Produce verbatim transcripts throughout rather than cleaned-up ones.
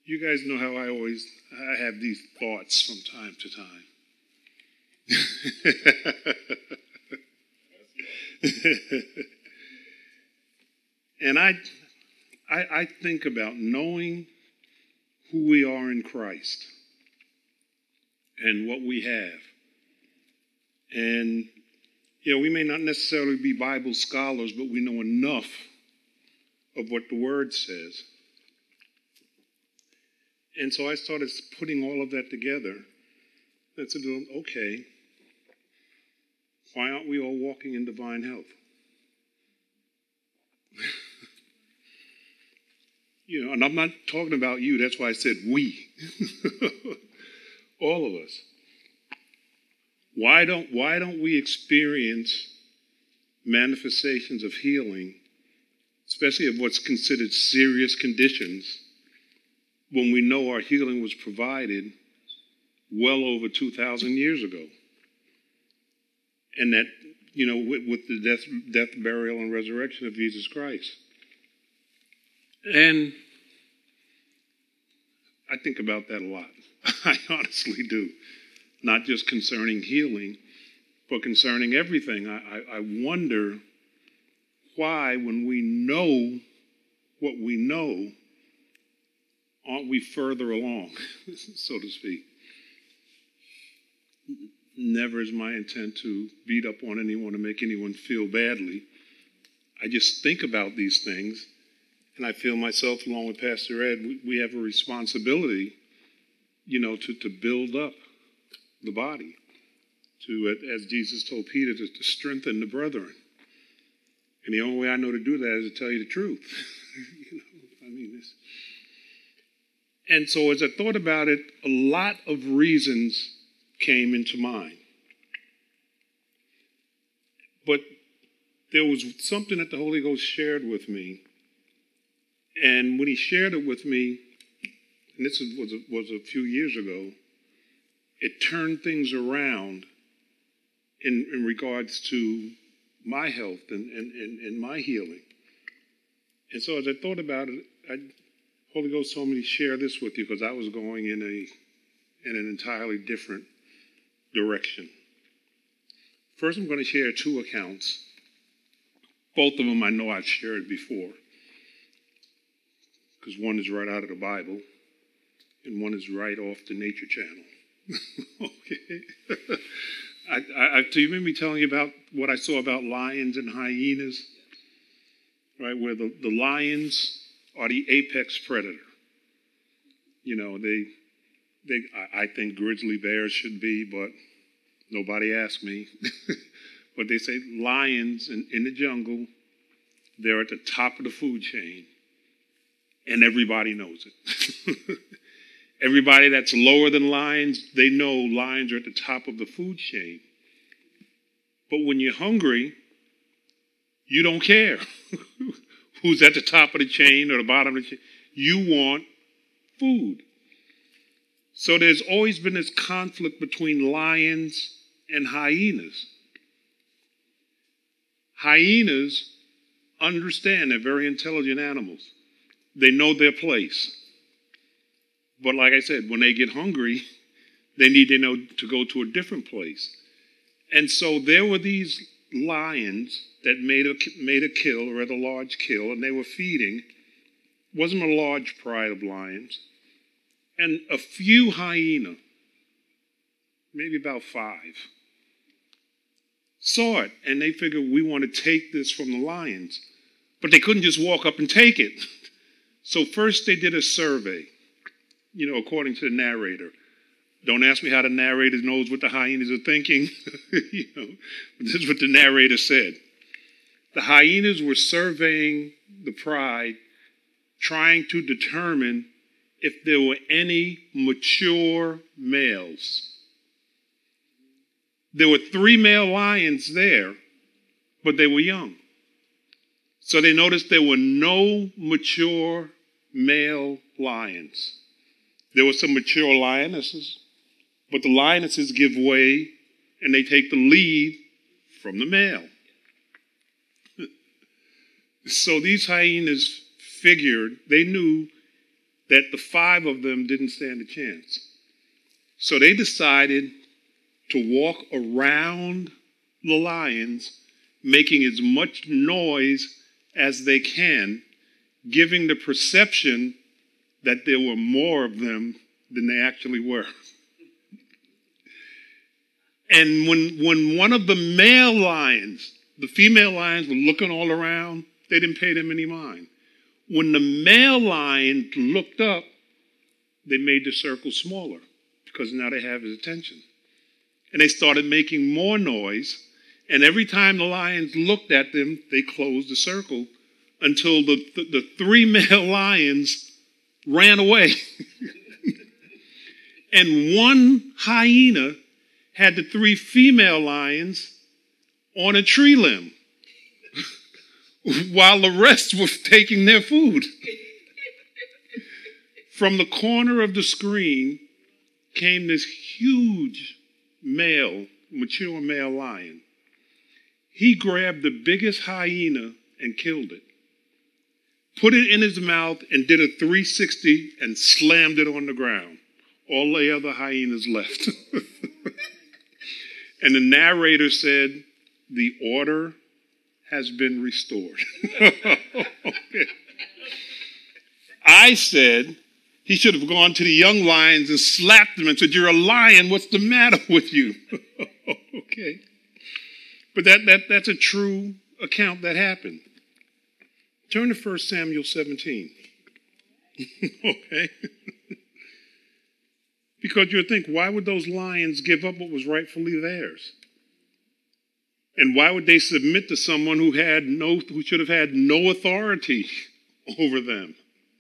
You guys know how I always I have these thoughts from time to time. And I, I I think about knowing who we are in Christ and what we have. And, you know, we may not necessarily be Bible scholars, but we know enough of what the Word says. And so I started putting all of that together. I said, okay, why aren't we all walking in divine health? You know, and I'm not talking about you. That's why I said we. All of us. Why don't, why don't we experience manifestations of healing, especially of what's considered serious conditions, when we know our healing was provided well over two thousand years ago? And that, you know, with, with the death, death, burial, and resurrection of Jesus Christ. And I think about that a lot. I honestly do. Not just concerning healing, but concerning everything. I, I, I wonder why, when we know what we know, aren't we further along, so to speak? Never is my intent to beat up on anyone or make anyone feel badly. I just think about these things, and I feel myself, along with Pastor Ed, we, we have a responsibility, you know, to, to build up the body, to, as Jesus told Peter, to, to strengthen the brethren. And the only way I know to do that is to tell you the truth. you know, I mean, this. And so as I thought about it, a lot of reasons came into mind. But there was something that the Holy Ghost shared with me. And when he shared it with me, and this was a, was a few years ago, it turned things around in, in regards to my health and, and, and, and my healing. And so as I thought about it, I, Holy Ghost told me to share this with you because I was going in a in an entirely different direction. First, I'm going to share two accounts. Both of them I know I've shared before, because one is right out of the Bible and one is right off the Nature Channel. Okay. I, I, do you remember me telling you about what I saw about lions and hyenas? Right, where the, the lions are the apex predator. You know, they, they. I, I think grizzly bears should be, but nobody asked me. But they say lions in, in the jungle, they're at the top of the food chain, and everybody knows it. Everybody that's lower than lions, they know lions are at the top of the food chain. But when you're hungry, you don't care who's at the top of the chain or the bottom of the chain. You want food. So there's always been this conflict between lions and hyenas. Hyenas understand they're very intelligent animals. They know their place. But like I said, when they get hungry, they need to know to go to a different place. And so there were these lions that made a, made a kill, or rather a large kill, and they were feeding. It wasn't a large pride of lions. And a few hyena, maybe about five, saw it, and they figured, we want to take this from the lions. But they couldn't just walk up and take it. So first they did a survey, you know, according to the narrator. Don't ask me how the narrator knows what the hyenas are thinking. you know, but this is what the narrator said. The hyenas were surveying the pride, trying to determine if there were any mature males. There were three male lions there, but they were young. So they noticed there were no mature male lions. There were some mature lionesses, but the lionesses give way and they take the lead from the male. So these hyenas figured, they knew that the five of them didn't stand a chance. So they decided to walk around the lions, making as much noise as they can, giving the perception that there were more of them than they actually were. And when, when one of the male lions, the female lions were looking all around, they didn't pay them any mind. When the male lion looked up, they made the circle smaller because now they have his attention. And they started making more noise. And every time the lions looked at them, they closed the circle until the, the, the three male lions ran away. And one hyena had the three female lions on a tree limb while the rest were taking their food. From the corner of the screen came this huge male, mature male lion. He grabbed the biggest hyena and killed it, put it in his mouth and did a three sixty and slammed it on the ground. All the other hyenas left. And the narrator said, the order has been restored. Okay. I said he should have gone to the young lions and slapped them and said, you're a lion, what's the matter with you? Okay. But that, that that's a true account that happened. Turn to First Samuel seventeen. Okay. Because you'll think, why would those lions give up what was rightfully theirs? And why would they submit to someone who had no, who should have had no authority over them?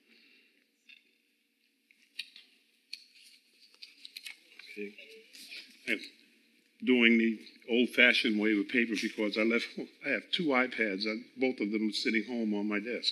Okay. I'm doing the old-fashioned way with paper because I left. I have two iPads. I, both of them are sitting home on my desk.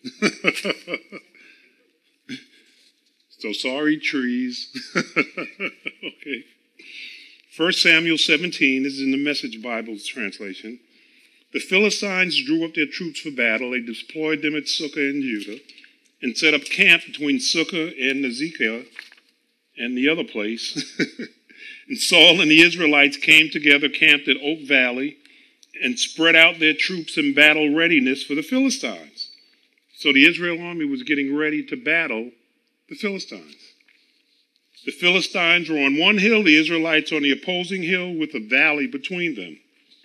So sorry, trees. Okay. First Samuel seventeen, this is in the Message Bible's translation. The Philistines drew up their troops for battle. They deployed them at Sukkah in Judah and set up camp between Sukkah and Azekah and the other place. And Saul and the Israelites came together, camped at Oak Valley, and spread out their troops in battle readiness for the Philistines. So the Israel army was getting ready to battle the Philistines. The Philistines were on one hill, the Israelites on the opposing hill with a valley between them.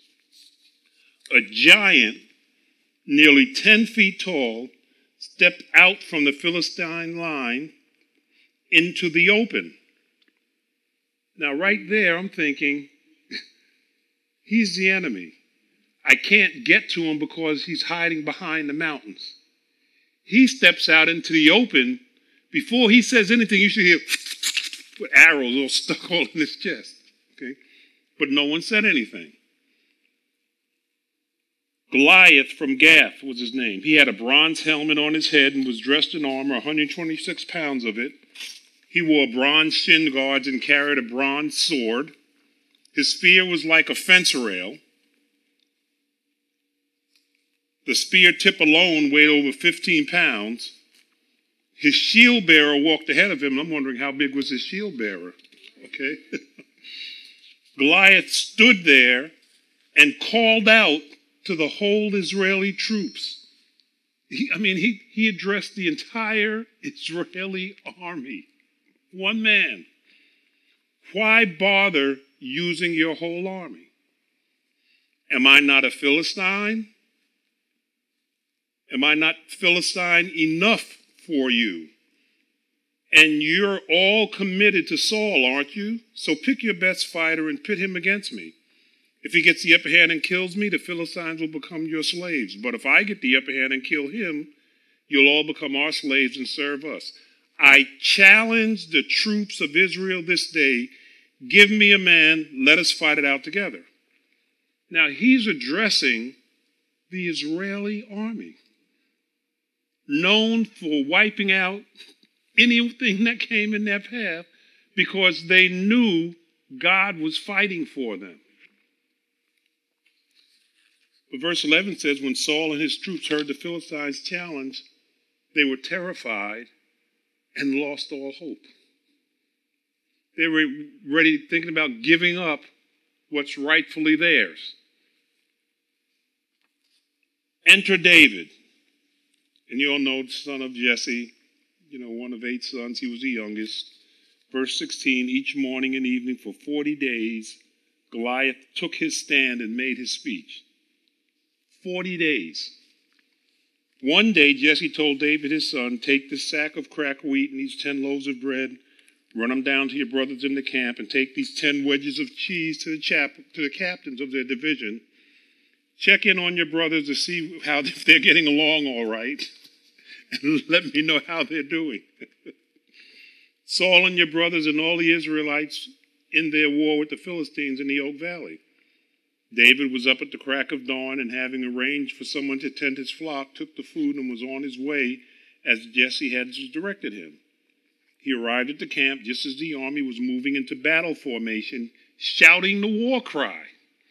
A giant, nearly ten feet tall, stepped out from the Philistine line into the open. Now, right there, I'm thinking, he's the enemy. I can't get to him because he's hiding behind the mountains. He steps out into the open. Before he says anything, you should hear with arrows all stuck all in his chest. Okay? But no one said anything. Goliath from Gath was his name. He had a bronze helmet on his head and was dressed in armor, one hundred twenty-six pounds of it. He wore bronze shin guards and carried a bronze sword. His spear was like a fence rail. The spear tip alone weighed over fifteen pounds. His shield bearer walked ahead of him. I'm wondering how big was his shield bearer. Okay. Goliath stood there and called out to the whole Israeli troops. He, I mean, he, he addressed the entire Israeli army. One man. Why bother using your whole army? Am I not a Philistine? Am I not Philistine enough for you? And you're all committed to Saul, aren't you? So pick your best fighter and pit him against me. If he gets the upper hand and kills me, the Philistines will become your slaves. But if I get the upper hand and kill him, you'll all become our slaves and serve us. I challenge the troops of Israel this day. Give me a man. Let us fight it out together. Now, he's addressing the Israeli army, known for wiping out anything that came in their path because they knew God was fighting for them. But verse eleven says, when Saul and his troops heard the Philistines' challenge, they were terrified and lost all hope. They were ready, thinking about giving up what's rightfully theirs. Enter David. And you all know the son of Jesse, you know, one of eight sons. He was the youngest. Verse sixteen, each morning and evening for forty days, Goliath took his stand and made his speech. forty days. One day, Jesse told David, his son, take this sack of cracked wheat and these ten loaves of bread, run them down to your brothers in the camp, and take these ten wedges of cheese to the chap to the captains of their division. Check in on your brothers to see how if they're getting along all right, and let me know how they're doing. Saul and your brothers and all the Israelites in their war with the Philistines in the Oak Valley. David was up at the crack of dawn, and having arranged for someone to tend his flock, took the food and was on his way as Jesse had directed him. He arrived at the camp just as the army was moving into battle formation, shouting the war cry.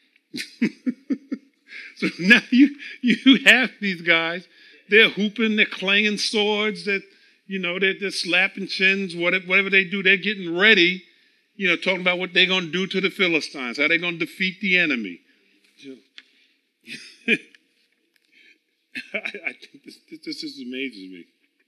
So now you you have these guys, they're hooping, they're clanging swords, that you know, they're, they're slapping chins, whatever, whatever they do, they're getting ready, you know, talking about what they're going to do to the Philistines, how they're going to defeat the enemy. I, I think this, this just amazes me.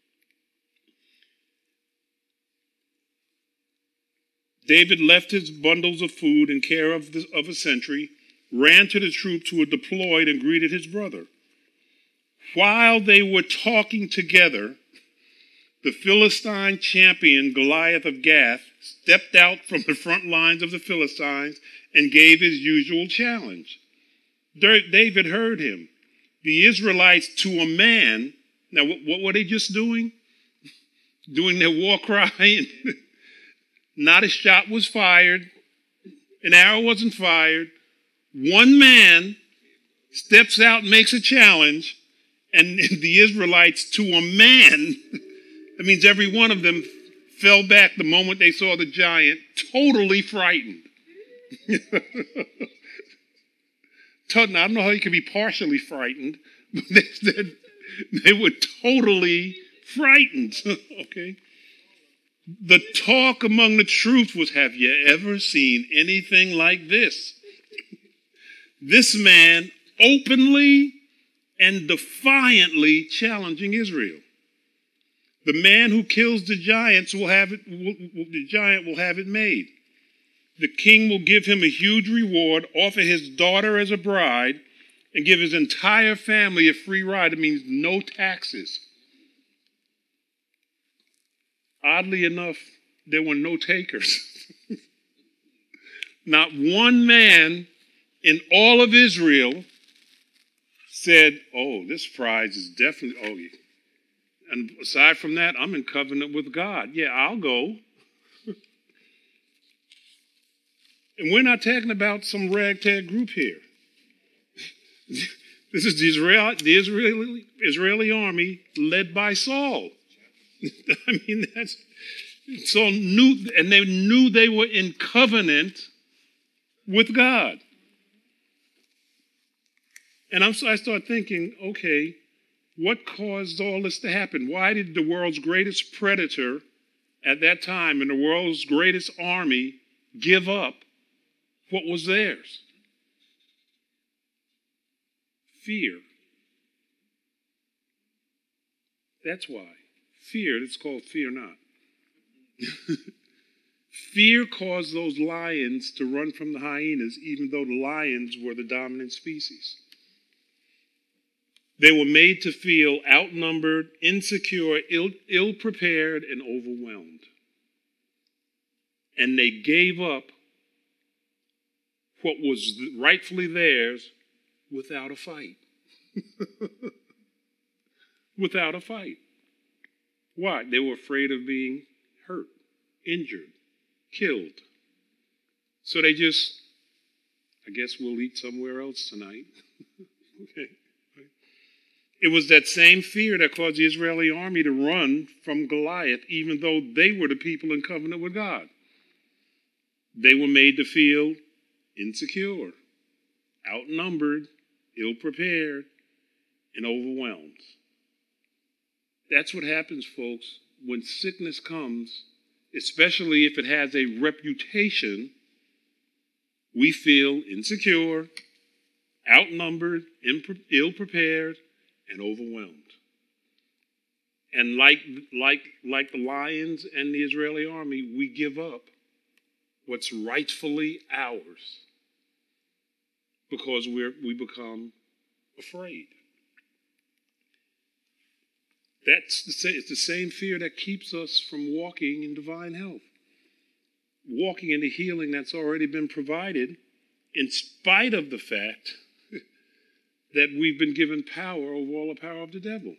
David left his bundles of food in care of, the, of a sentry, ran to the troops who were deployed, and greeted his brother. While they were talking together, the Philistine champion Goliath of Gath stepped out from the front lines of the Philistines and gave his usual challenge. David heard him. The Israelites to a man. Now, what, what were they just doing? Doing their war cry. Not a shot was fired. An arrow wasn't fired. One man steps out and makes a challenge, and the Israelites to a man, that means every one of them fell back the moment they saw the giant, totally frightened. I don't know how you could be partially frightened, but they, they, they were totally frightened. Okay. The talk among the troops was, have you ever seen anything like this? This man openly and defiantly challenging Israel. The man who kills the giants will have it, will, will, the giant will have it made. The king will give him a huge reward, offer his daughter as a bride, and give his entire family a free ride. It means no taxes. Oddly enough, there were no takers. Not one man in all of Israel said, oh, this prize is definitely, oh, yeah. And aside from that, I'm in covenant with God. Yeah, I'll go. And we're not talking about some ragtag group here. This is the Israeli, the Israeli, Israeli army led by Saul. I mean, that's Saul knew, and they knew they were in covenant with God. And I'm, so I start thinking, okay, what caused all this to happen? Why did the world's greatest predator at that time and the world's greatest army give up what was theirs? Fear. That's why. Fear, it's called fear not. Fear caused those lions to run from the hyenas, even though the lions were the dominant species. They were made to feel outnumbered, insecure, ill, ill-prepared, and overwhelmed. And they gave up what was rightfully theirs without a fight. Without a fight. Why? They were afraid of being hurt, injured, killed. So they just, I guess we'll eat somewhere else tonight. Okay. It was that same fear that caused the Israeli army to run from Goliath, even though they were the people in covenant with God. They were made to feel insecure, outnumbered, ill-prepared, and overwhelmed. That's what happens, folks, when sickness comes, especially if it has a reputation, we feel insecure, outnumbered, ill-prepared, and overwhelmed. And like, like, like the lions and the Israeli army, we give up what's rightfully ours because we're, we become afraid. That's the, it's the same fear that keeps us from walking in divine health, walking in the healing that's already been provided, in spite of the fact that we've been given power over all the power of the devil.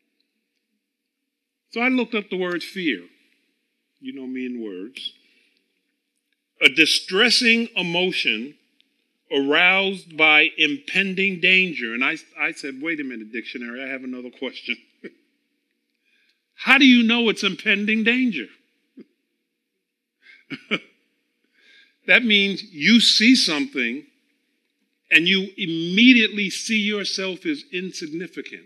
So I looked up the word fear. You know me in words. A distressing emotion aroused by impending danger. And I, I said, wait a minute, dictionary, I have another question. How do you know it's impending danger? That means you see something and you immediately see yourself as insignificant.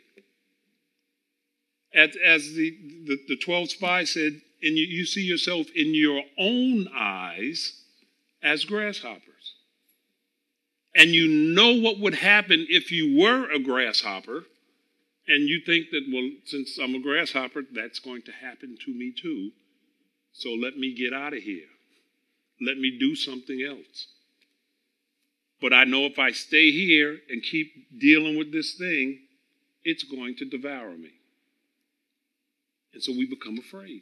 As, as the, the, the twelve spies said, and you, you see yourself in your own eyes as grasshoppers. And you know what would happen if you were a grasshopper, and you think that, well, since I'm a grasshopper, that's going to happen to me too. So let me get out of here. Let me do something else. But I know if I stay here and keep dealing with this thing, it's going to devour me. And so we become afraid.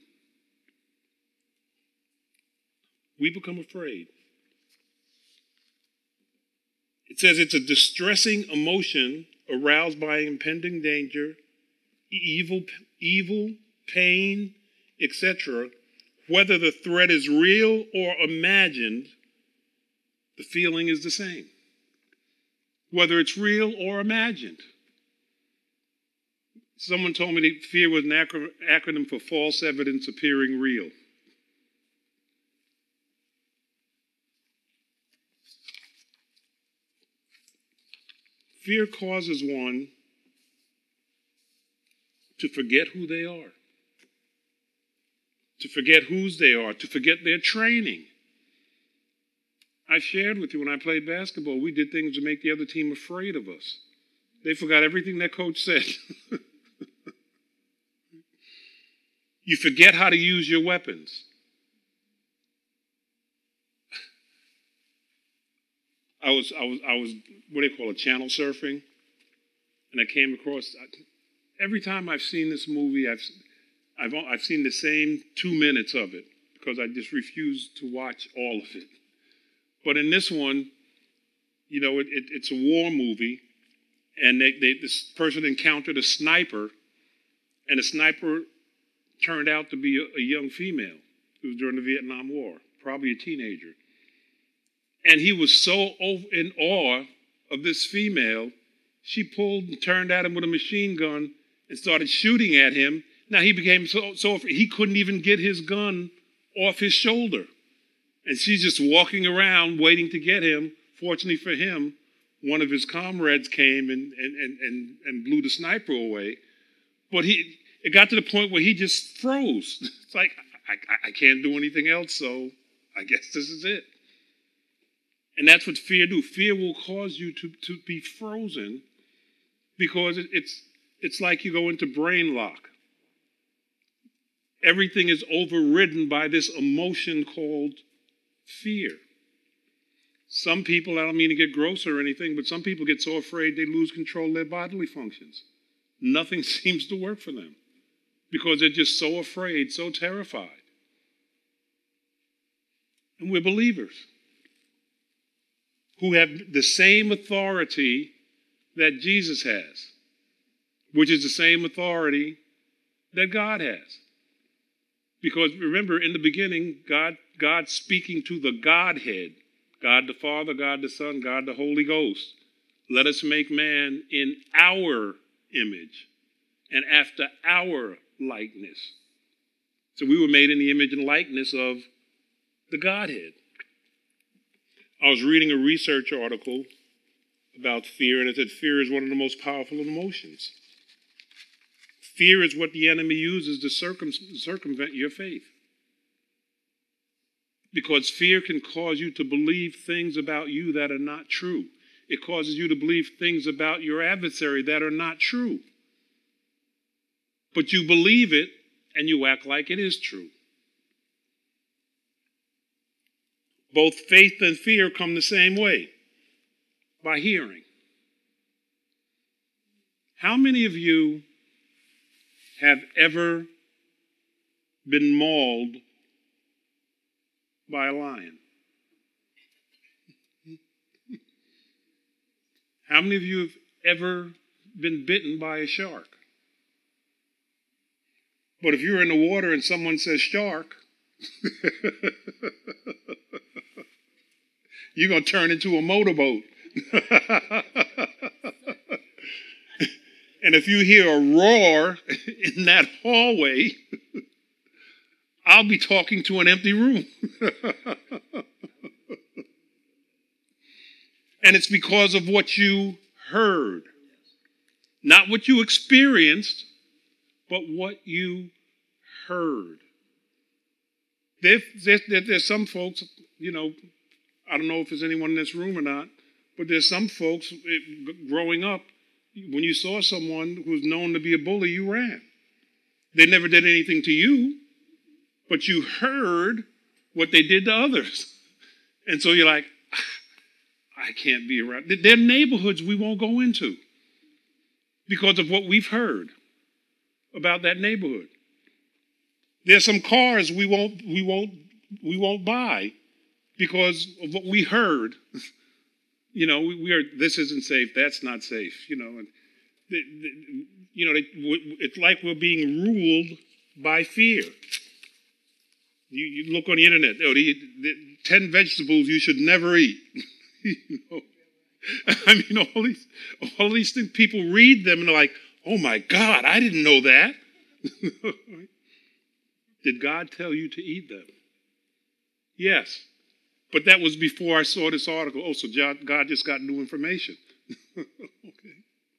We become afraid. It says it's a distressing emotion aroused by impending danger, evil, evil, pain, et cetera. Whether the threat is real or imagined, the feeling is the same. Whether it's real or imagined. Someone told me that fear was an acronym for false evidence appearing real. Fear causes one to forget who they are, to forget whose they are, to forget their training. I shared with you when I played basketball, we did things to make the other team afraid of us. They forgot everything that coach said. You forget how to use your weapons. I was, I was, I was, what do they call it, channel surfing? And I came across, every time I've seen this movie, I've, I've, I've seen the same two minutes of it because I just refuse to watch all of it. But in this one, you know, it, it, it's a war movie, and they, they, this person encountered a sniper, and the sniper turned out to be a, a young female. It was during the Vietnam War, probably a teenager. And he was so in awe of this female, she pulled and turned at him with a machine gun and started shooting at him. Now he became so, so he couldn't even get his gun off his shoulder. And she's just walking around waiting to get him. Fortunately for him, one of his comrades came and, and, and, and, and blew the sniper away. But he it got to the point where he just froze. It's like, I, I can't do anything else, so I guess this is it. And that's what fear do. Fear will cause you to, to be frozen because it, it's, it's like you go into brain lock. Everything is overridden by this emotion called fear. Some people, I don't mean to get gross or anything, but some people get so afraid they lose control of their bodily functions. Nothing seems to work for them because they're just so afraid, so terrified. And we're believers who have the same authority that Jesus has, which is the same authority that God has. Because remember, in the beginning, God, God speaking to the Godhead, God the Father, God the Son, God the Holy Ghost. Let us make man in our image and after our likeness. So we were made in the image and likeness of the Godhead. I was reading a research article about fear, and it said fear is one of the most powerful emotions. Fear is what the enemy uses to circum- circumvent your faith. Because fear can cause you to believe things about you that are not true. It causes you to believe things about your adversary that are not true. But you believe it and you act like it is true. Both faith and fear come the same way, by hearing. How many of you have ever been mauled by a lion? How many of you have ever been bitten by a shark? But if you're in the water and someone says shark, you're going to turn into a motorboat. And if you hear a roar in that hallway, I'll be talking to an empty room. And it's because of what you heard. Not what you experienced, but what you heard. There, there, there, there's some folks, you know, I don't know if there's anyone in this room or not, but there's some folks it, growing up, when you saw someone who was known to be a bully, you ran. They never did anything to you, but you heard what they did to others. And so you're like, I can't be around. There are neighborhoods we won't go into because of what we've heard about that neighborhood. There's some cars we won't we won't we won't buy because of what we heard. You know, we, we are. This isn't safe. That's not safe. You know, and the, the, you know, they, it's like we're being ruled by fear. You, you look on the internet. Oh, the, the ten vegetables you should never eat. You know, I mean, all these all these things. People read them and they're like, "Oh my God, I didn't know that." Did God tell you to eat them? Yes. But that was before I saw this article. Oh, so God just got new information. Okay.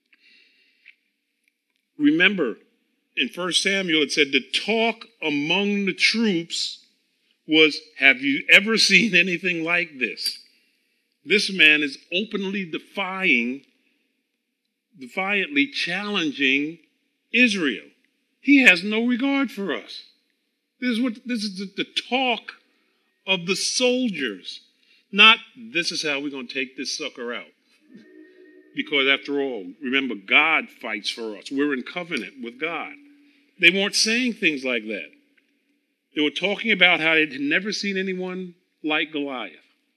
Remember, in First Samuel, it said the talk among the troops was, have you ever seen anything like this? This man is openly defying, defiantly challenging Israel. He has no regard for us. This is what this is the, the talk of the soldiers, not this is how we're going to take this sucker out. Because after all, remember, God fights for us. We're in covenant with God. They weren't saying things like that. They were talking about how they'd never seen anyone like Goliath.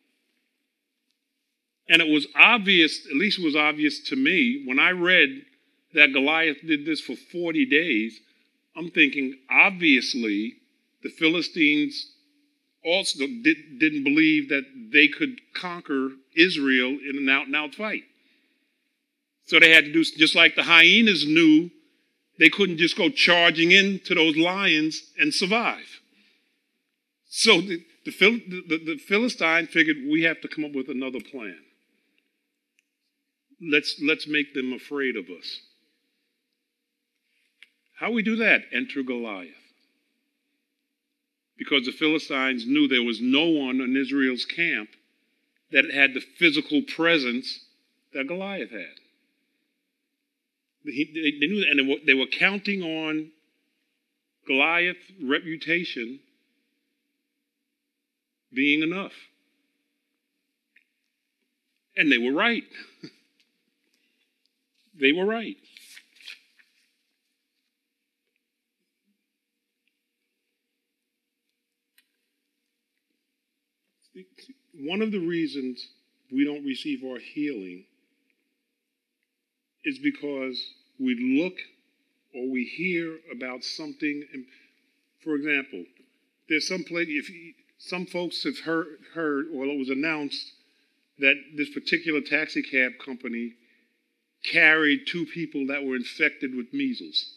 And it was obvious, at least it was obvious to me, when I read that Goliath did this for forty days, I'm thinking, obviously, the Philistines also did, didn't believe that they could conquer Israel in an out-and-out fight. So they had to do, just like the hyenas knew, they couldn't just go charging into those lions and survive. So the, the, the, the Philistine figured, we have to come up with another plan. Let's, let's make them afraid of us. How we do that? Enter Goliath. Because the Philistines knew there was no one in Israel's camp that had the physical presence that Goliath had. He, they, they knew that, and they were, they were counting on Goliath's reputation being enough. And they were right. They were right. One of the reasons we don't receive our healing is because we look or we hear about something. And for example, there's some place, if you, some folks have heard, heard, or it was announced that this particular taxi cab company carried two people that were infected with measles.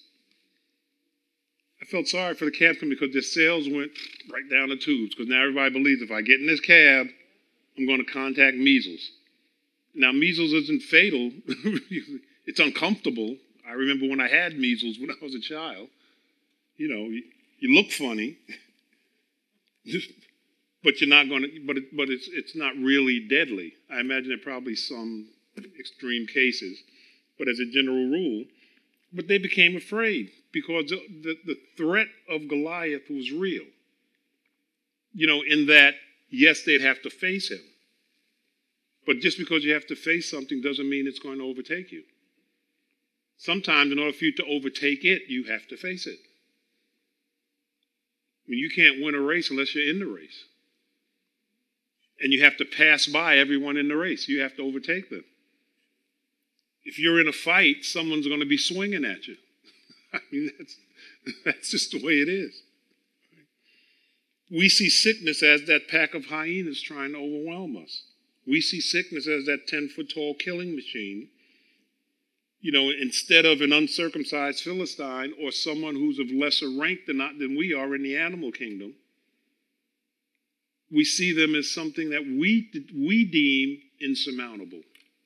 I felt sorry for the cab company because their sales went right down the tubes, because now everybody believes if I get in this cab, I'm going to contact measles. Now, measles isn't fatal. It's uncomfortable. I remember when I had measles when I was a child. You know, you, you look funny, but you're not going to. But it, but it's it's not really deadly. I imagine there are probably some extreme cases, but as a general rule, but they became afraid because the, the, the threat of Goliath was real. You know, in that, yes, they'd have to face him. But just because you have to face something doesn't mean it's going to overtake you. Sometimes in order for you to overtake it, you have to face it. I mean, you can't win a race unless you're in the race. And you have to pass by everyone in the race. You have to overtake them. If you're in a fight, someone's going to be swinging at you. I mean, that's, that's just the way it is. We see sickness as that pack of hyenas trying to overwhelm us. We see sickness as that ten-foot-tall killing machine. You know, instead of an uncircumcised Philistine or someone who's of lesser rank than, not, than we are in the animal kingdom, we see them as something that we, we deem insurmountable.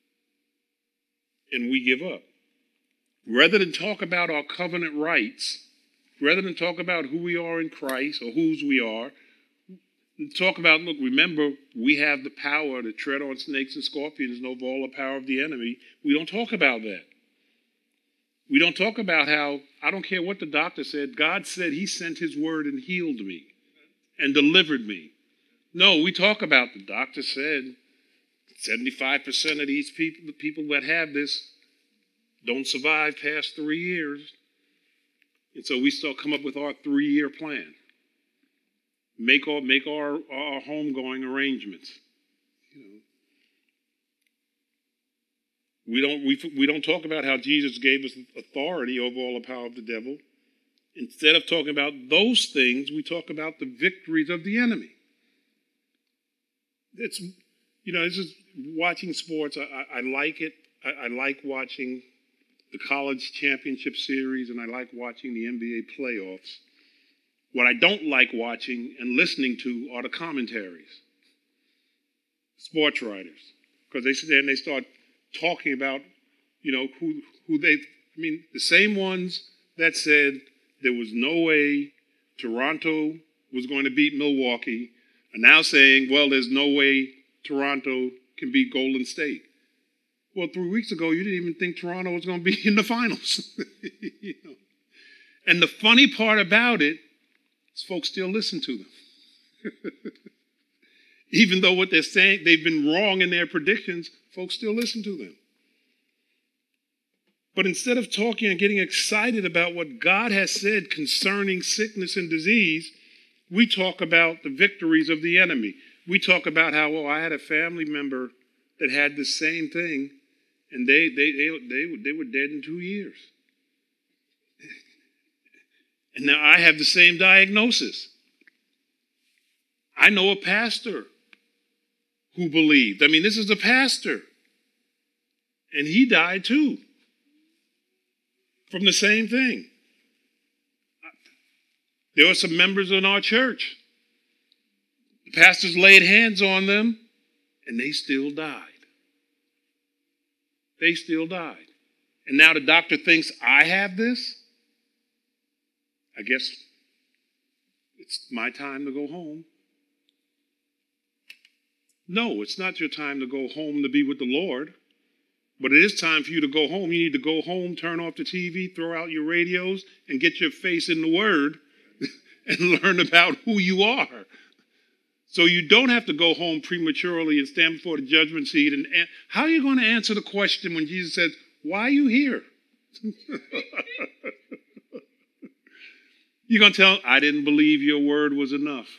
And we give up. Rather than talk about our covenant rights, rather than talk about who we are in Christ or whose we are, talk about, look, remember, we have the power to tread on snakes and scorpions and over all the power of the enemy. We don't talk about that. We don't talk about how, I don't care what the doctor said, God said he sent his word and healed me and delivered me. No, we talk about the doctor said seventy-five percent of these people, the people that have this, don't survive past three years. And so we still come up with our three-year plan. Make our make our, our homegoing arrangements. You know. We don't we we don't talk about how Jesus gave us authority over all the power of the devil. Instead of talking about those things, we talk about the victories of the enemy. It's you know, this is watching sports. I, I, I like it. I, I like watching the college championship series, and I like watching the N B A playoffs. What I don't like watching and listening to are the commentaries, sports writers, because they sit there and they start talking about, you know, who who they. I mean, the same ones that said there was no way Toronto was going to beat Milwaukee are now saying, well, there's no way Toronto can beat Golden State. Well, three weeks ago, you didn't even think Toronto was going to be in the finals. You know? And the funny part about it is folks still listen to them. Even though what they're saying, they've been wrong in their predictions, folks still listen to them. But instead of talking and getting excited about what God has said concerning sickness and disease, we talk about the victories of the enemy. We talk about how, well, I had a family member that had the same thing, and they they they they, they were dead in two years. And now I have the same diagnosis. I know a pastor who believed. I mean, this is a pastor. And he died too. From the same thing. There were some members in our church. The pastors laid hands on them, and they still died. They still died. And now the doctor thinks I have this? I guess it's my time to go home. No, it's not your time to go home to be with the Lord. But it is time for you to go home. You need to go home, turn off the T V, throw out your radios, and get your face in the Word and learn about who you are. So you don't have to go home prematurely and stand before the judgment seat. And, and how are you going to answer the question when Jesus says, why are you here? You're going to tell him, I didn't believe your word was enough.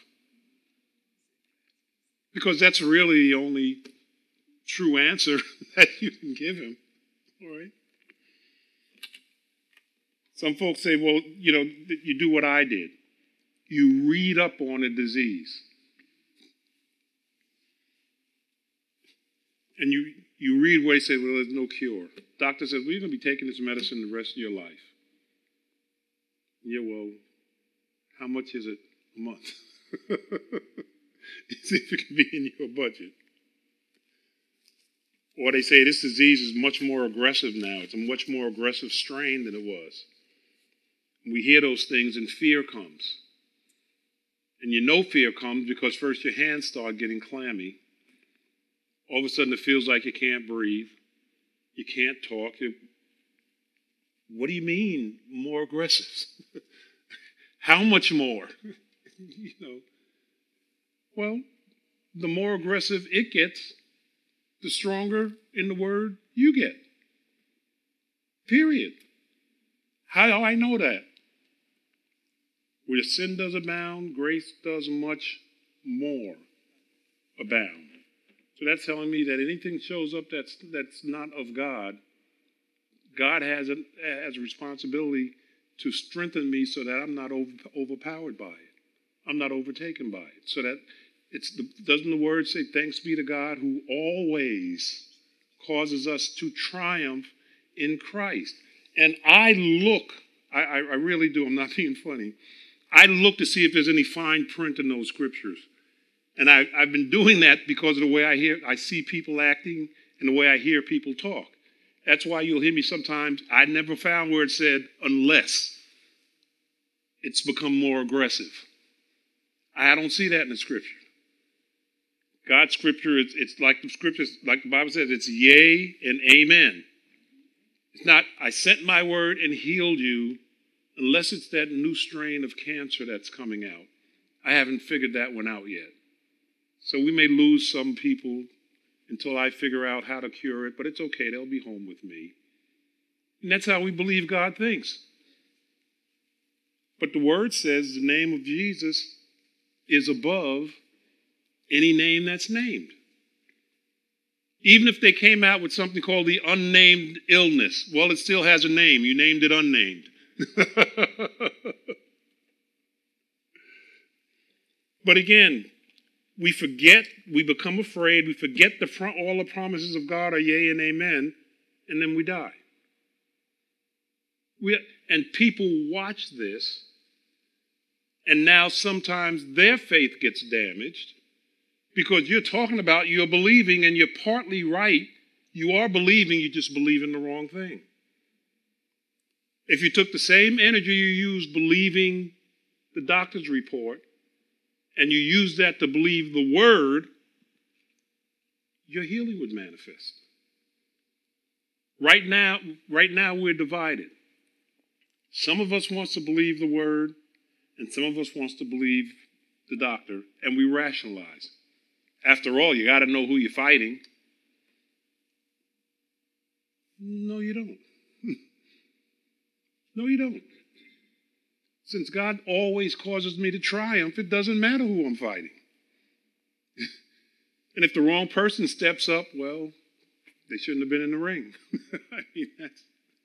Because that's really the only true answer that you can give him. All right? Some folks say, well, you know, you do what I did. You read up on a disease. And you, you read where they say, well, there's no cure. Doctor says, well, you're going to be taking this medicine the rest of your life. Yeah, well, how much is it a month? See if it can be in your budget. Or they say this disease is much more aggressive now. It's a much more aggressive strain than it was. We hear those things and fear comes. And you know fear comes because first your hands start getting clammy. All of a sudden it feels like you can't breathe. You can't talk. You, what do you mean more aggressive? How much more? you know. Well, the more aggressive it gets, the stronger in the word you get. Period. How do I know that? Where sin does abound, grace does much more abound. So that's telling me that anything shows up that's that's not of God, God has a, has a responsibility to strengthen me so that I'm not over, overpowered by it. I'm not overtaken by it. So that it's the, doesn't the word say, thanks be to God who always causes us to triumph in Christ. And I look, I, I, I really do, I'm not being funny. I look to see if there's any fine print in those scriptures. And I, I've been doing that because of the way I hear, I see people acting and the way I hear people talk. That's why you'll hear me sometimes, I never found where it said, unless it's become more aggressive. I don't see that in the scripture. God's scripture, it's, it's like the scriptures, like the Bible says, it's yea and amen. It's not, I sent my word and healed you, unless it's that new strain of cancer that's coming out. I haven't figured that one out yet. So we may lose some people until I figure out how to cure it, but it's okay. They'll be home with me. And that's how we believe God thinks. But the word says the name of Jesus is above any name that's named. Even if they came out with something called the unnamed illness, well, it still has a name. You named it unnamed. But again, we forget, we become afraid, we forget the front, all the promises of God are yea and amen, and then we die. We, and people watch this, and now sometimes their faith gets damaged because you're talking about you're believing and you're partly right. You are believing, you just believe in the wrong thing. If you took the same energy you used believing the doctor's report and you used that to believe the word, your healing would manifest. Right now, right now we're divided. Some of us wants to believe the word and some of us wants to believe the doctor, and we rationalize. After all, you got to know who you're fighting. No, you don't. No, you don't. Since God always causes me to triumph, it doesn't matter who I'm fighting. And if the wrong person steps up, well, they shouldn't have been in the ring. I mean, that's...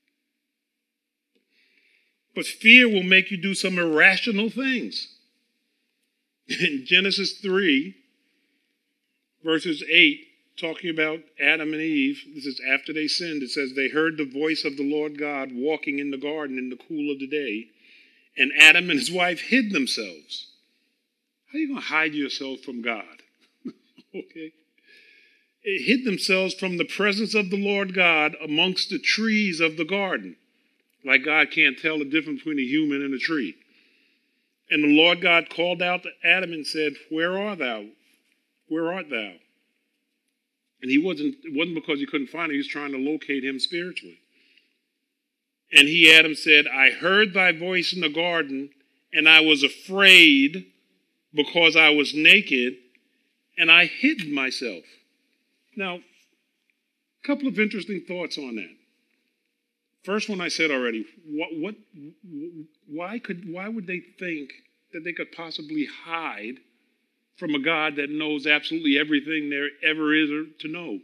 But fear will make you do some irrational things. In Genesis three, verses eight, talking about Adam and Eve, this is after they sinned, it says, they heard the voice of the Lord God walking in the garden in the cool of the day, and Adam and his wife hid themselves. How are you going to hide yourself from God? Okay. They hid themselves from the presence of the Lord God amongst the trees of the garden. Like God can't tell the difference between a human and a tree. And the Lord God called out to Adam and said, where art thou? Where art thou? And he wasn't, it wasn't because he couldn't find him. He was trying to locate him spiritually. And he, Adam, said, I heard thy voice in the garden, and I was afraid because I was naked, and I hid myself. Now, a couple of interesting thoughts on that. First one I said already, what, what, why could, why would they think that they could possibly hide from a God that knows absolutely everything there ever is to know?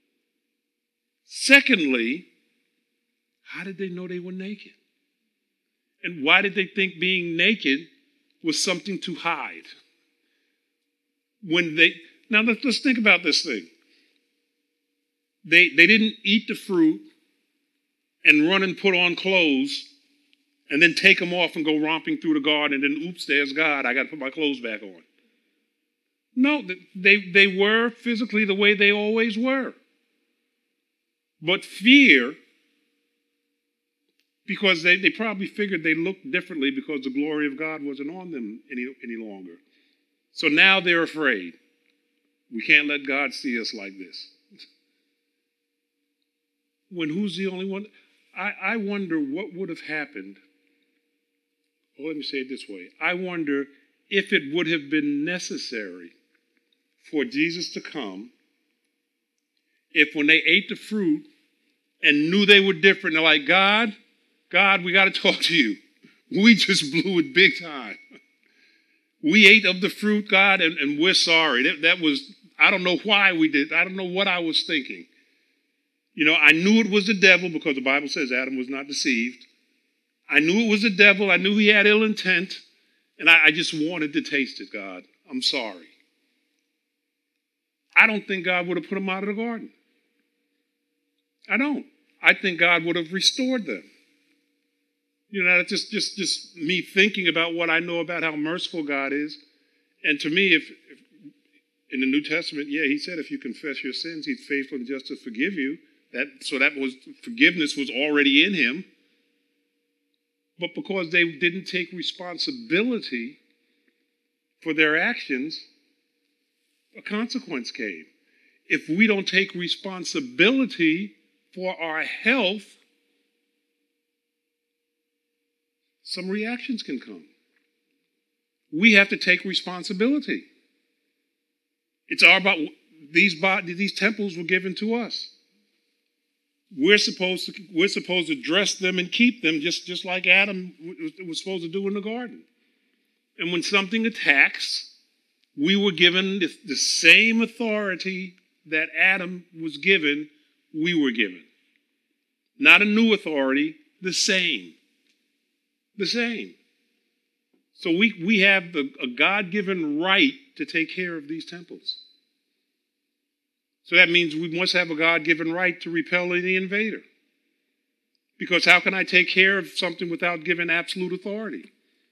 Secondly, how did they know they were naked? And why did they think being naked was something to hide? When they, now let's, let's think about this thing. They, they didn't eat the fruit and run and put on clothes and then take them off and go romping through the garden and then, oops, there's God, I got to put my clothes back on. No, they, they were physically the way they always were. But fear, because they, they probably figured they looked differently because the glory of God wasn't on them any, any longer. So now they're afraid. We can't let God see us like this. When who's the only one? I, I wonder what would have happened. Well, let me say it this way. I wonder if it would have been necessary for Jesus to come if when they ate the fruit and knew they were different, they're like, God, God, we got to talk to you. We just blew it big time. We ate of the fruit, God, and, and we're sorry. That, that was, I don't know why we did. I don't know what I was thinking. You know, I knew it was the devil because the Bible says Adam was not deceived. I knew it was the devil. I knew he had ill intent. And I, I just wanted to taste it, God. I'm sorry. I don't think God would have put him out of the garden. I don't. I think God would have restored them. You know, that's just, just, just me thinking about what I know about how merciful God is. And to me, if, if in the New Testament, yeah, he said if you confess your sins, he's faithful and just to forgive you. That so that was forgiveness was already in him. But because they didn't take responsibility for their actions, a consequence came. If we don't take responsibility for our health, some reactions can come. We have to take responsibility. It's our about these bodies, these temples were given to us. We're supposed to we're supposed to dress them and keep them just, just like Adam was supposed to do in the garden. And when something attacks, we were given the, the same authority that Adam was given, we were given. Not a new authority, the same. The same. So we, we have the, a God-given right to take care of these temples. So that means we must have a God-given right to repel any invader. Because how can I take care of something without giving absolute authority?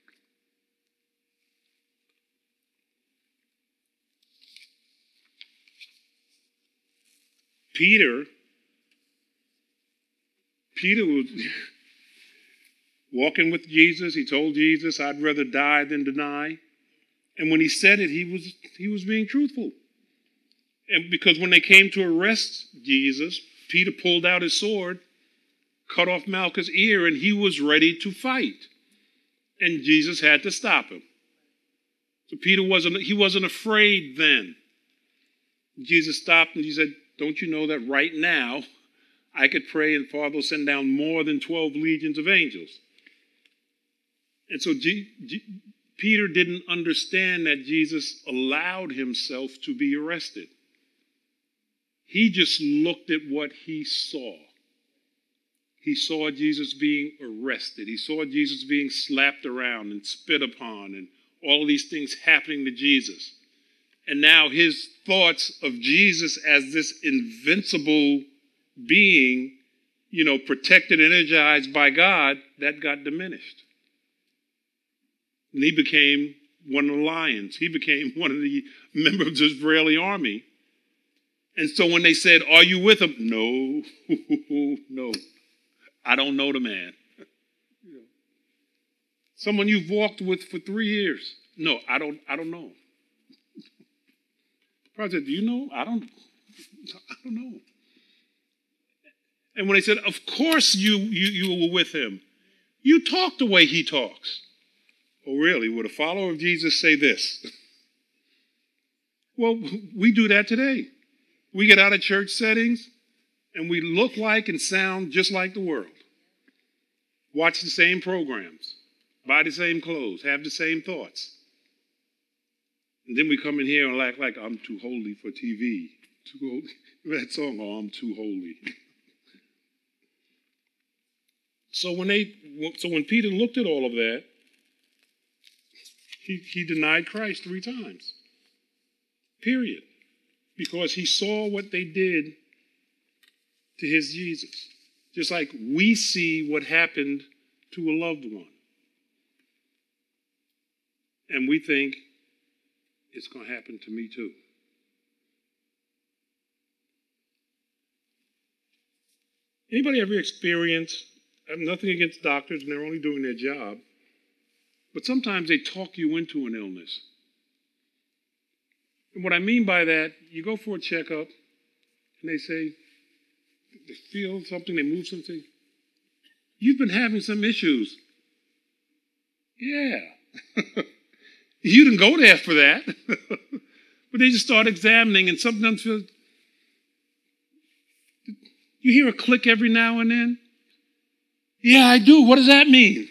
Peter, Peter was walking with Jesus. He told Jesus, I'd rather die than deny. And when he said it, he was, he was being truthful. And because when they came to arrest Jesus, Peter pulled out his sword, cut off Malchus' ear, and he was ready to fight. And Jesus had to stop him. So Peter wasn't, he wasn't afraid then. Jesus stopped and he said, don't you know that right now I could pray and Father will send down more than twelve legions of angels? And so G, G, Peter didn't understand that Jesus allowed himself to be arrested. He just looked at what he saw. He saw Jesus being arrested. He saw Jesus being slapped around and spit upon and all of these things happening to Jesus. And now his thoughts of Jesus as this invincible being, you know, protected, energized by God, that got diminished. And he became one of the lions. He became one of the members of the Israeli army. And so when they said, are you with him? No, no, I don't know the man. Someone you've walked with for three years. No, I don't, I don't know. I said, do you know? I don't, I don't know. And when they said, of course you, you, you were with him. You talk the way he talks. Oh, really? Would a follower of Jesus say this? Well, we do that today. We get out of church settings and we look like and sound just like the world. Watch the same programs, buy the same clothes, have the same thoughts. And then we come in here and act like I'm too holy for T V. Too holy. Remember that song, oh, I'm too holy. So when they, so when Peter looked at all of that, he, he denied Christ three times. Period. Because he saw what they did to his Jesus. Just like we see what happened to a loved one. And we think, it's going to happen to me too. Anybody ever experience, I have nothing against doctors and they're only doing their job, but sometimes they talk you into an illness. And what I mean by that, you go for a checkup and they say, they feel something, they move something. You've been having some issues. Yeah. You didn't go there for that. But they just start examining and sometimes feel, you hear a click every now and then? Yeah, I do. What does that mean?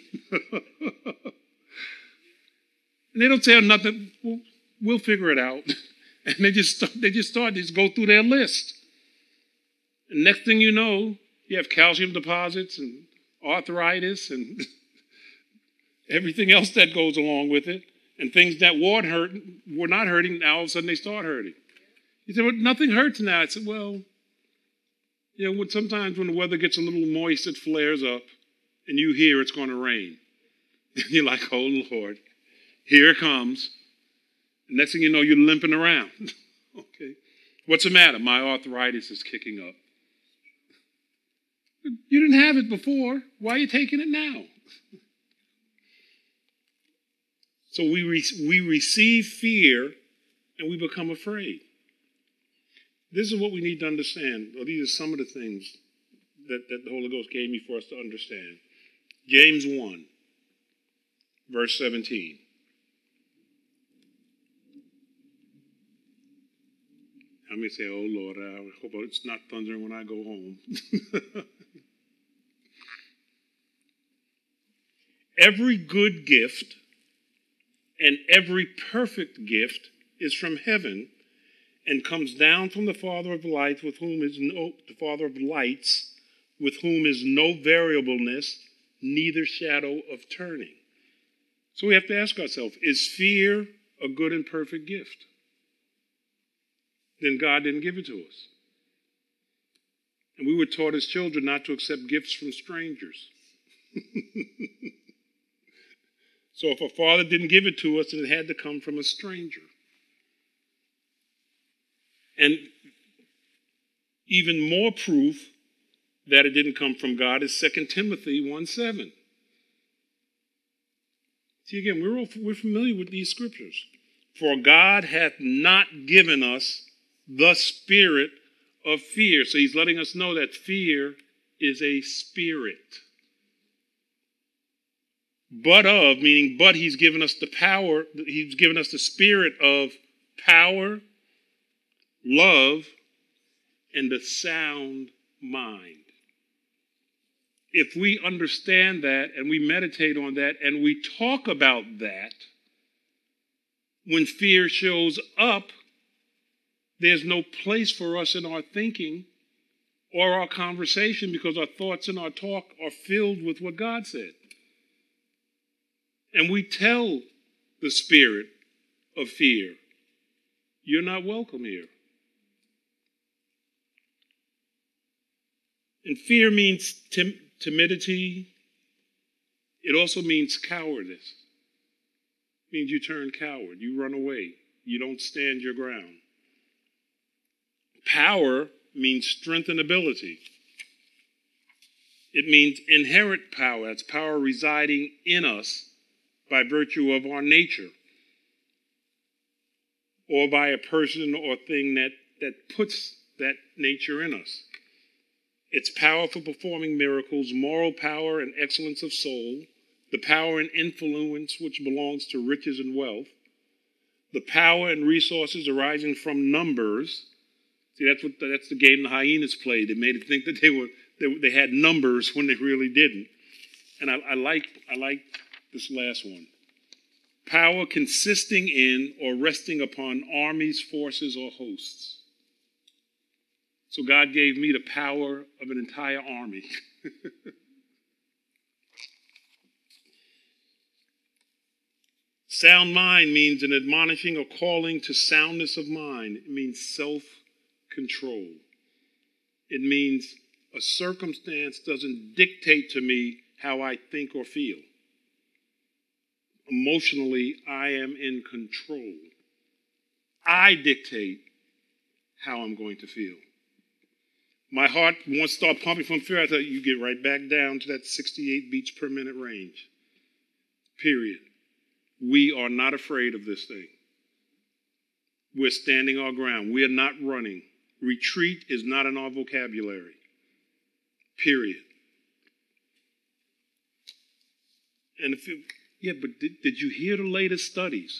And they don't say nothing. Well, we'll figure it out. And they just start, they just start, they just go through their list. And next thing you know, you have calcium deposits and arthritis and everything else that goes along with it. And things that weren't hurting, were not hurting, now all of a sudden they start hurting. You say, well, nothing hurts now. I said, well, you know, when, sometimes when the weather gets a little moist, it flares up, and you hear it's going to rain. And you're like, oh, Lord, here it comes. And next thing you know, you're limping around. Okay. What's the matter? My arthritis is kicking up. You didn't have it before. Why are you taking it now? So we, re- we receive fear and we become afraid. This is what we need to understand. Well, these are some of the things that, that the Holy Ghost gave me for us to understand. James one, verse seventeen. How many say, oh, Lord, I hope it's not thundering when I go home. Every good gift and every perfect gift is from heaven and comes down from the Father of lights, with whom is no the Father of lights, with whom is no variableness, neither shadow of turning. So we have to ask ourselves, is fear a good and perfect gift? Then God didn't give it to us. And we were taught as children not to accept gifts from strangers. So if a father didn't give it to us, then it had to come from a stranger. And even more proof that it didn't come from God is Second Timothy one seven. See, again, we're, all, we're familiar with these scriptures. For God hath not given us the spirit of fear. So he's letting us know that fear is a spirit. But of, meaning but he's given us the power, he's given us the spirit of power, love, and a sound mind. If we understand that and we meditate on that and we talk about that, when fear shows up, there's no place for us in our thinking or our conversation because our thoughts and our talk are filled with what God said. And we tell the spirit of fear, you're not welcome here. And fear means tim- timidity. It also means cowardice. It means you turn coward. You run away. You don't stand your ground. Power means strength and ability. It means inherent power. That's power residing in us by virtue of our nature, or by a person or thing that, that puts that nature in us. It's power for performing miracles, moral power and excellence of soul, the power and influence which belongs to riches and wealth, the power and resources arising from numbers. See, that's what that's the game the hyenas played. They made it think that they were they, they had numbers when they really didn't. And I, I like I like this last one. Power consisting in or resting upon armies, forces, or hosts. So God gave me the power of an entire army. Sound mind means an admonishing or calling to soundness of mind. It means self-control. It means a circumstance doesn't dictate to me how I think or feel. Emotionally, I am in control. I dictate how I'm going to feel. My heart wants to start pumping from fear. I thought, you get right back down to that sixty-eight beats per minute range. Period. We are not afraid of this thing. We're standing our ground. We are not running. Retreat is not in our vocabulary. Period. And if it, yeah, but did, did you hear the latest studies?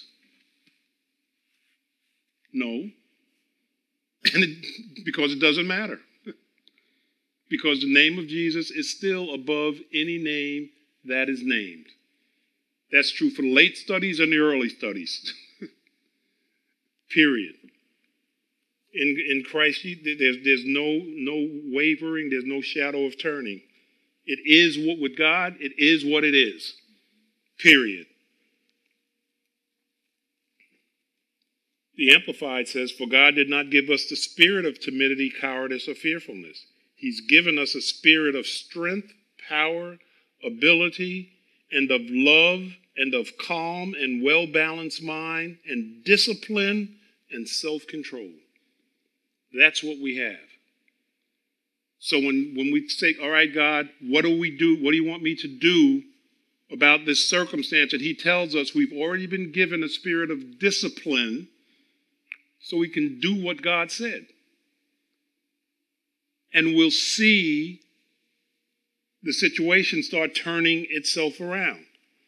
No. And it, because it doesn't matter. Because the name of Jesus is still above any name that is named. That's true for the late studies and the early studies. Period. In, in Christ, there's, there's no, no wavering. There's no shadow of turning. It is what with God, it is what it is. Period. The Amplified says, for God did not give us the spirit of timidity, cowardice, or fearfulness. He's given us a spirit of strength, power, ability, and of love, and of calm and well-balanced mind, and discipline and self-control. That's what we have. So when, when we say, all right, God, what do we do? What do you want me to do about this circumstance? And he tells us we've already been given a spirit of discipline so we can do what God said. And we'll see the situation start turning itself around.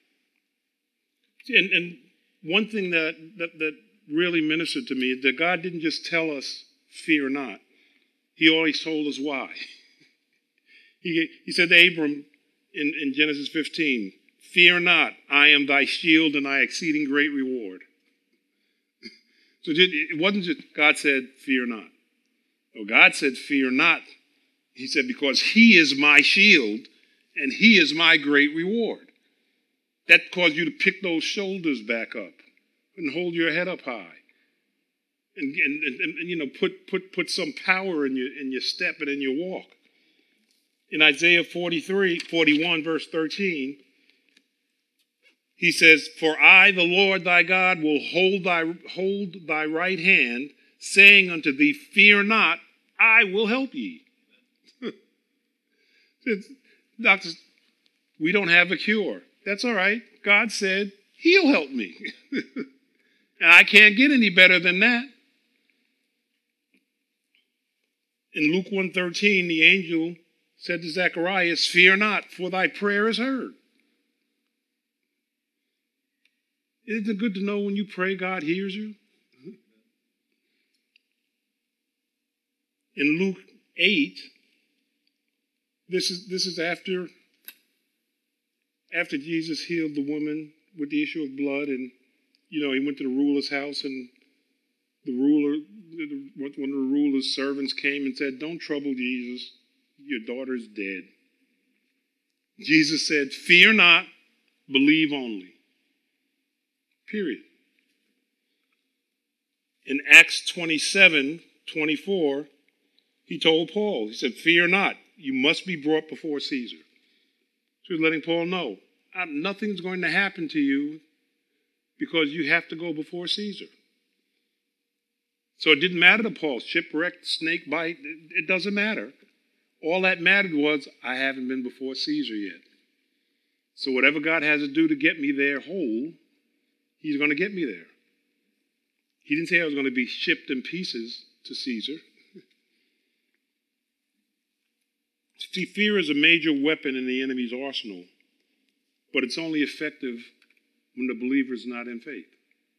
And, and one thing that, that, that really ministered to me is that God didn't just tell us, fear not. He always told us why. He, he said to Abram in, in Genesis fifteen, fear not, I am thy shield and thy exceeding great reward. So it wasn't just God said, fear not. No, God said, fear not. He said, because he is my shield and he is my great reward. That caused you to pick those shoulders back up and hold your head up high. And, and, and, and you know, put, put, put some power in your, in your step and in your walk. In Isaiah forty-three, forty-one, verse thirteen, he says, for I, the Lord thy God, will hold thy, hold thy right hand, saying unto thee, fear not, I will help ye. Doctors, we don't have a cure. That's all right. God said, he'll help me. And I can't get any better than that. In Luke one thirteen, the angel said to Zacharias, fear not, for thy prayer is heard. Isn't it good to know when you pray, God hears you? In Luke eight, this is, this is after, after Jesus healed the woman with the issue of blood, and, you know, he went to the ruler's house, and the ruler, one of the ruler's servants came and said, don't trouble Jesus. Your daughter's dead. Jesus said, fear not, believe only. Period. In Acts twenty-seven, twenty-four, he told Paul, he said, fear not, you must be brought before Caesar. So he's letting Paul know, nothing's going to happen to you because you have to go before Caesar. So it didn't matter to Paul, shipwreck, snake bite, it doesn't matter. All that mattered was, I haven't been before Caesar yet. So whatever God has to do to get me there whole, he's going to get me there. He didn't say I was going to be shipped in pieces to Caesar. See, fear is a major weapon in the enemy's arsenal, but it's only effective when the believer is not in faith.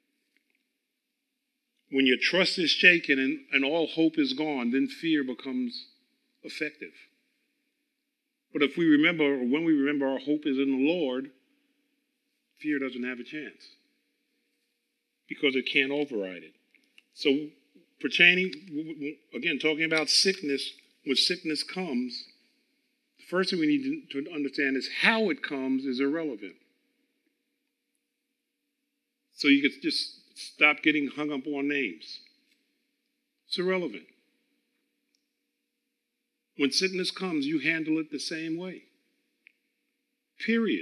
When your trust is shaken and, and all hope is gone, then fear becomes effective. But if we remember, or when we remember our hope is in the Lord, fear doesn't have a chance because it can't override it. So pertaining, again, talking about sickness, when sickness comes, the first thing we need to understand is how it comes is irrelevant. So you could just stop getting hung up on names. It's irrelevant. When sickness comes, you handle it the same way. Period.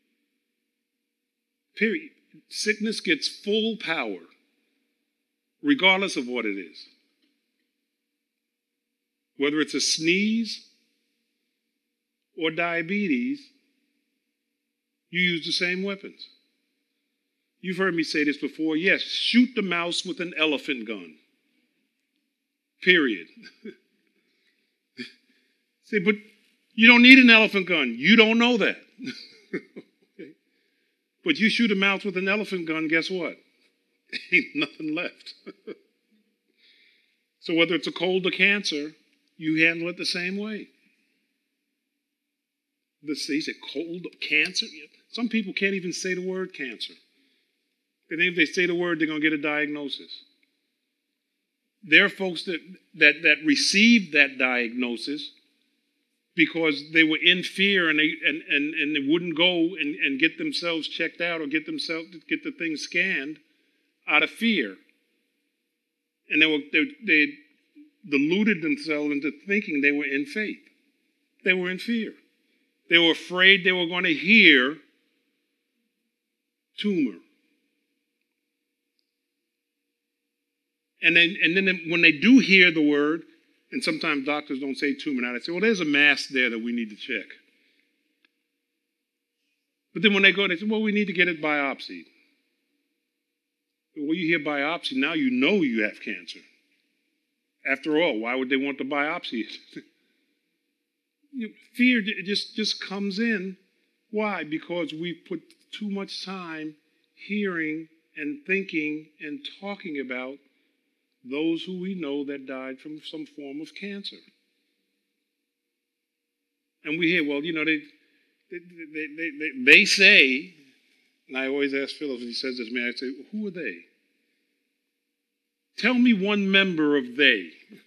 Period. Sickness gets full power, regardless of what it is. whether it's a sneeze or diabetes, you use the same weapons. You've heard me say this before. Yes, shoot the mouse with an elephant gun. Period. Say, but you don't need an elephant gun. You don't know that. Okay. But you shoot a mouse with an elephant gun, guess what? Ain't nothing left. So whether it's a cold or cancer, you handle it the same way. This, he said, cold, cancer? Some people can't even say the word cancer. They think if they say the word, they're going to get a diagnosis. There are folks that, that, that received that diagnosis because they were in fear and they and, and, and they wouldn't go and, and get themselves checked out or get themselves get the thing scanned out of fear. And they were they, they deluded themselves into thinking they were in faith. They were in fear. They were afraid they were going to hear tumor. And then, and then when they do hear the word, and sometimes doctors don't say tumor now, they say, well, there's a mass there that we need to check. But then when they go, they say, well, we need to get it biopsied. Well, you hear biopsy, now you know you have cancer. After all, why would they want to biopsy it? You know, fear just, just comes in. Why? Because we put too much time hearing and thinking and talking about those who we know that died from some form of cancer. And we hear, well, you know, they they, they, they, they, they say, and I always ask Philip, and he says this to me, I say, who are they? Tell me one member of they.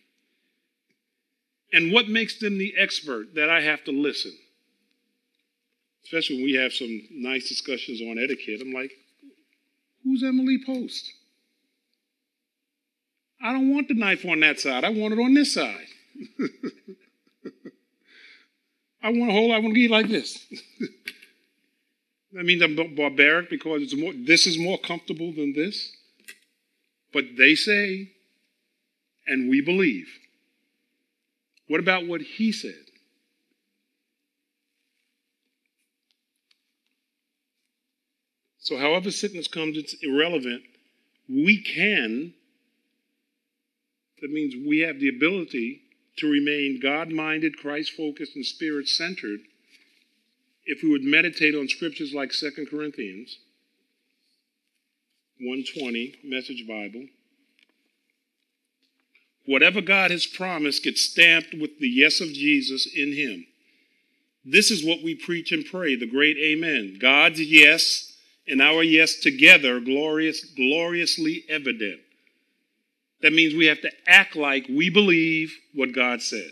And what makes them the expert that I have to listen? Especially when we have some nice discussions on etiquette. I'm like, who's Emily Post? I don't want the knife on that side. I want it on this side. I want to hold, I want to eat like this. That means I'm barbaric because it's more, this is more comfortable than this. But they say, and we believe. What about what he said? So however sickness comes, it's irrelevant. We can, that means we have the ability to remain God-minded, Christ-focused, and Spirit-centered if we would meditate on scriptures like Second Corinthians one twenty, Message Bible. Whatever God has promised gets stamped with the yes of Jesus in him. This is what we preach and pray, the great amen. God's yes and our yes together, glorious, gloriously evident. That means we have to act like we believe what God said.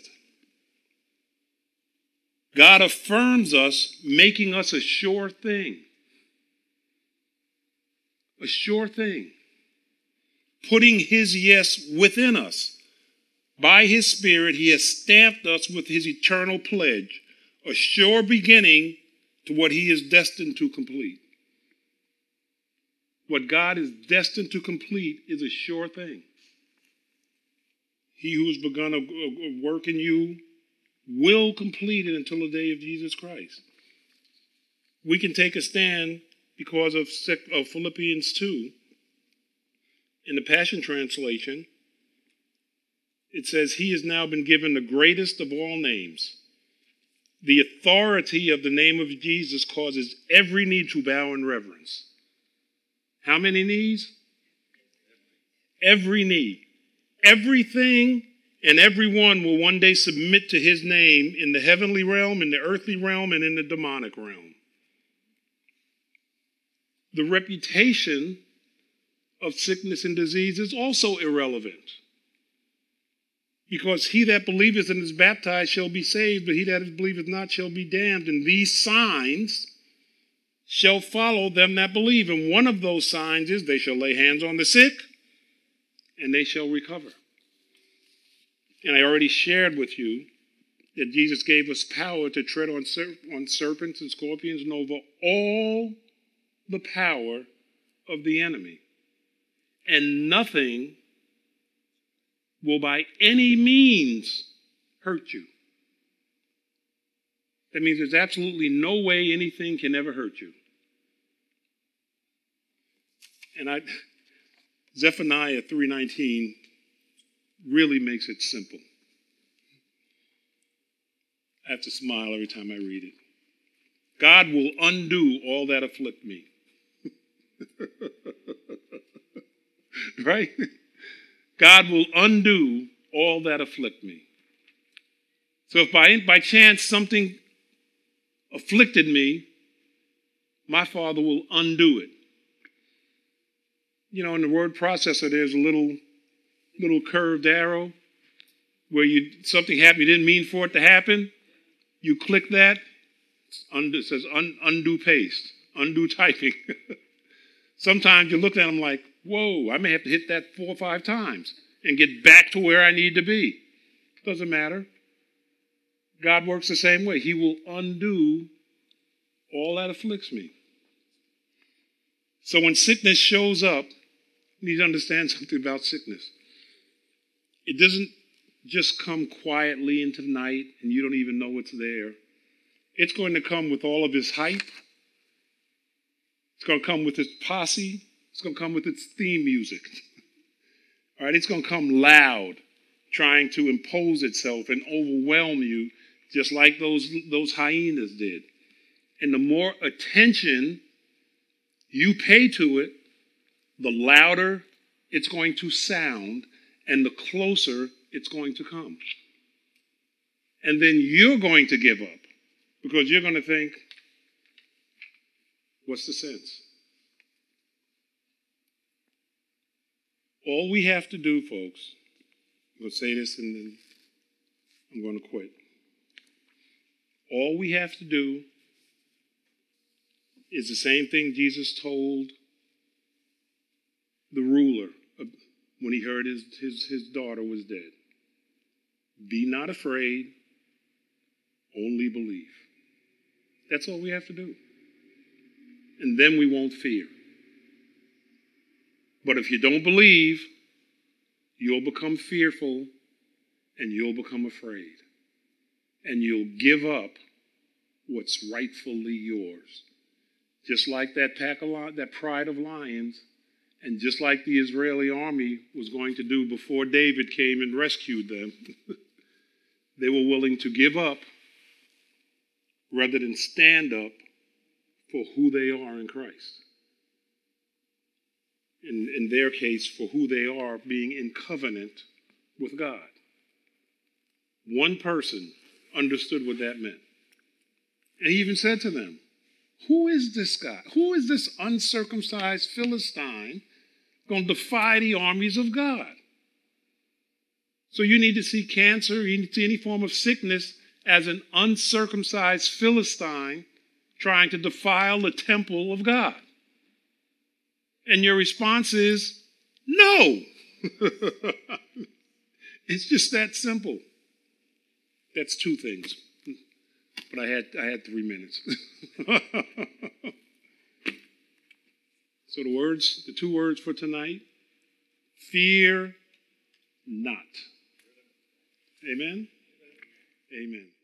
God affirms us, making us a sure thing. A sure thing. Putting his yes within us. By his Spirit, he has stamped us with his eternal pledge, a sure beginning to what he is destined to complete. What God is destined to complete is a sure thing. He who has begun a work in you will complete it until the day of Jesus Christ. We can take a stand because of Philippians two. In the Passion Translation, it says, he has now been given the greatest of all names. The authority of the name of Jesus causes every knee to bow in reverence. How many knees? Every knee. Everything and everyone will one day submit to his name in the heavenly realm, in the earthly realm, and in the demonic realm. The reputation of sickness and disease is also irrelevant. Because he that believeth and is baptized shall be saved, but he that believeth not shall be damned. And these signs shall follow them that believe. And one of those signs is they shall lay hands on the sick, and they shall recover. And I already shared with you that Jesus gave us power to tread on, ser- on serpents and scorpions and over all the power of the enemy. And nothing will by any means hurt you. That means there's absolutely no way anything can ever hurt you. And I, Zephaniah three nineteen really makes it simple. I have to smile every time I read it. God will undo all that afflict me. Right? God will undo all that afflict me. So if by, by chance something afflicted me, my Father will undo it. You know, in the word processor, there's a little, little curved arrow where you something happened you didn't mean for it to happen. You click that, undo, it says un, undo paste, undo typing. Sometimes you look at them like, whoa, I may have to hit that four or five times and get back to where I need to be. Doesn't matter. God works the same way. He will undo all that afflicts me. So when sickness shows up, you need to understand something about sickness. It doesn't just come quietly into the night and you don't even know it's there. It's going to come with all of its hype. It's going to come with its posse. It's going to come with its theme music. All right, it's going to come loud, trying to impose itself and overwhelm you, just like those, those hyenas did. And the more attention you pay to it, the louder it's going to sound and the closer it's going to come. And then you're going to give up because you're going to think, what's the sense? All we have to do, folks, I'm going to say this and then I'm going to quit. All we have to do is the same thing Jesus told the ruler when he heard his, his, his daughter was dead. Be not afraid, only believe. That's all we have to do. And then we won't fear. But if you don't believe, you'll become fearful and you'll become afraid. And you'll give up what's rightfully yours. Just like that pack of li- that pride of lions, and just like the Israeli army was going to do before David came and rescued them, they were willing to give up rather than stand up for who they are in Christ. In, in their case, for who they are being in covenant with God. One person understood what that meant. And he even said to them, who is this guy? Who is this uncircumcised Philistine going to defy the armies of God? So you need to see cancer, you need to see any form of sickness as an uncircumcised Philistine trying to defile the temple of God. And your response is, no. It's just that simple. That's two things. But I had I had three minutes. So the words, the two words for tonight, fear not. Amen? Amen.